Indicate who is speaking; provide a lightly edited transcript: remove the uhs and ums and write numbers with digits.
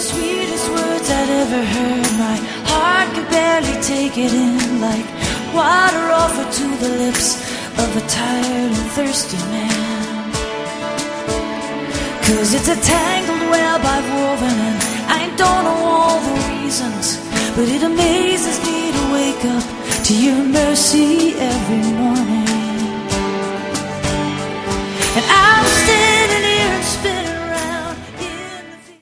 Speaker 1: sweetest words I'd ever heard. My heart could barely take it in, like water offered to the lips of a tired and thirsty man. 'Cause it's a tangled web I've woven, and I don't know all the reasons, but it amazes me to wake up to your mercy